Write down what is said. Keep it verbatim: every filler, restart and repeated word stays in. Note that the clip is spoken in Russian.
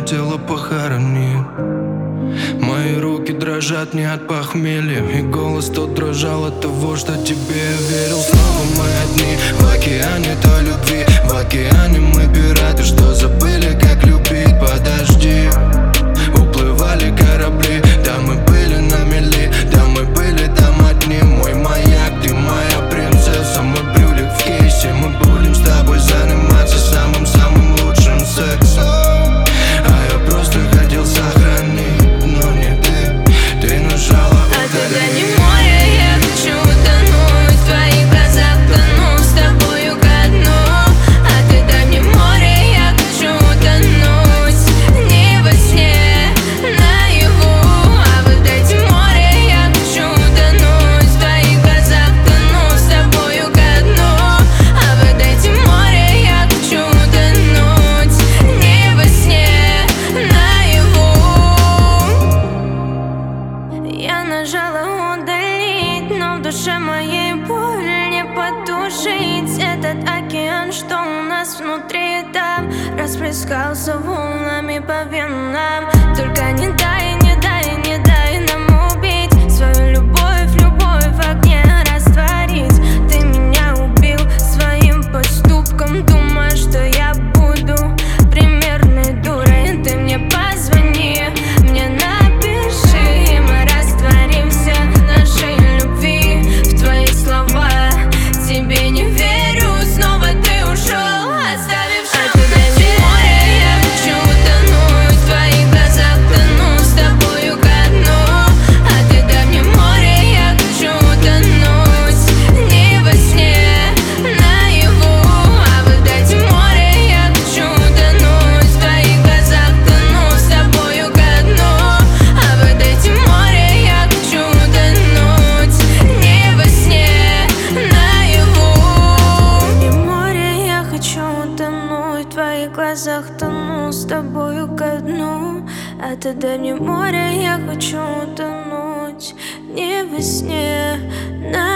тело похоронит. Мои руки дрожат не от похмелья, и голос тот дрожал от того, что тебе я верил. Снова мы одни в океане той любви, в океане мы пираты, что забыли, как любить. Подожди, уплывали корабли, да мы были на мели, да мы были там одни. Мой маяк, ты моя принцесса, мой брюлик в кейсе. Мы будем с тобой заниматься самым-самым лучшим сексом. А я просто хотел сохранить, но не ты, ты нажала А когда не море, я хочу утонуть в твоих глазах, тону с тобою ко дну. А ты дай мне море, я хочу утонуть не во сне, наяву. А вы дайте море, я хочу утонуть в твоих глазах, тону с тобою ко дну. А вы дайте море, я хочу утонуть не во сне, наяву. Я нажала удалить, но в душе моей боль не потушить. Этот океан, что у нас внутри, там расплескался волнами по венам. Только не дай, не дай, не дай нам убить свою любовь, любовь в огне растворить. Ты меня убил своим поступком, думаешь, что я буду примерной дурой. Ты мне позвони, мне напиши, и мы растворимся в нашей любви, в твои слова. Тебе не верю, снова ты ушел, оставив шрам на море. Я хочу утонуть в твоих глазах, тону с тобою ко дну. А ты дай мне море, я хочу утонуть не во сне, наяву. А вы дайте море, я хочу утонуть в твоих глазах, тону с тобою ко дну. А вы дайте море, я хочу утонуть не во сне, наяву. Не море, я хочу утонуть в твоих глазах, тону с тобою ко дну. А ты дай мне море, я хочу утонуть не во сне, наяву.